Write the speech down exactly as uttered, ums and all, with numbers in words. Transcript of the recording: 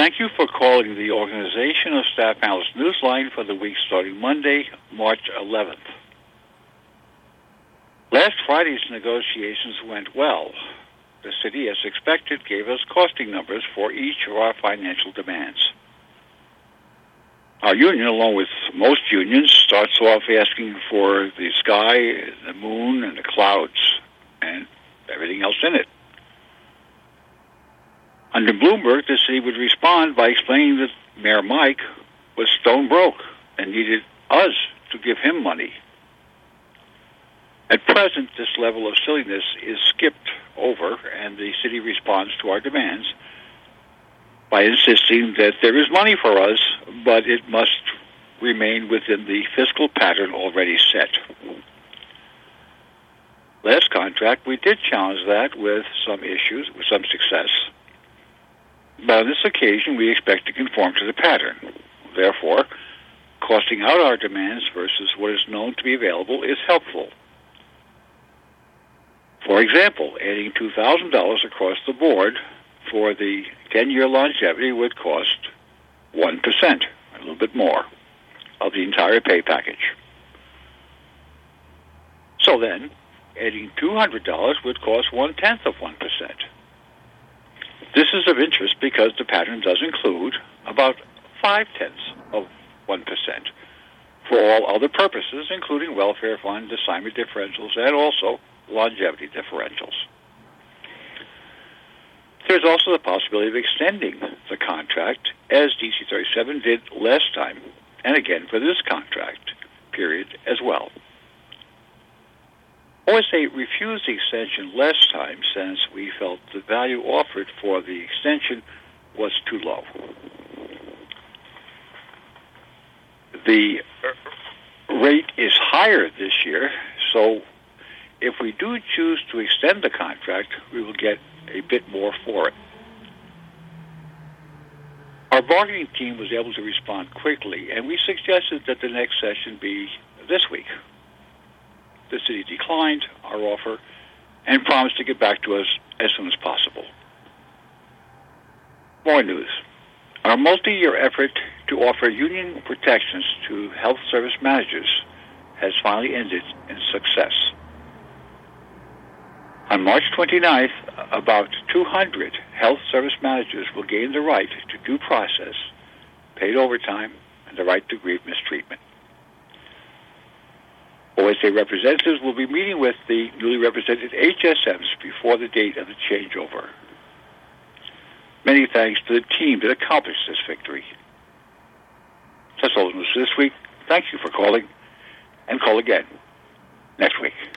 Thank you for calling the Organization of Staff Analysts Newsline for the week starting Monday, March eleventh. Last Friday's negotiations went well. The city, as expected, gave us costing numbers for each of our financial demands. Our union, along with most unions, starts off asking for the sky, the moon, and the clouds, and everything else in it. Under Bloomberg, the city would respond by explaining that Mayor Mike was stone broke and needed us to give him money. At present, this level of silliness is skipped over, and the city responds to our demands by insisting that there is money for us, but it must remain within the fiscal pattern already set. Last contract, we did challenge that with some issues, with some success. But on this occasion, we expect to conform to the pattern. Therefore, costing out our demands versus what is known to be available is helpful. For example, adding two thousand dollars across the board for the ten-year longevity would cost one percent, a little bit more, of the entire pay package. So then, adding two hundred dollars would cost one-tenth of one percent. This is of interest because the pattern does include about five-tenths of one percent for all other purposes, including welfare fund, assignment differentials, and also longevity differentials. There's also the possibility of extending the contract, as D C thirty-seven did last time, and again for this contract period as well. O S A refused the extension last time since we felt the value offered for the extension was too low. The rate is higher this year, so if we do choose to extend the contract, we will get a bit more for it. Our bargaining team was able to respond quickly, and we suggested that the next session be this week. The city declined our offer and promised to get back to us as soon as possible. More news. Our multi-year effort to offer union protections to health service managers has finally ended in success. On March twenty-ninth, about two hundred health service managers will gain the right to due process, paid overtime, and the right to grieve mistreatment. O S A representatives will be meeting with the newly represented H S Ms before the date of the changeover. Many thanks to the team that accomplished this victory. That's all the news this week. Thank you for calling, and call again next week.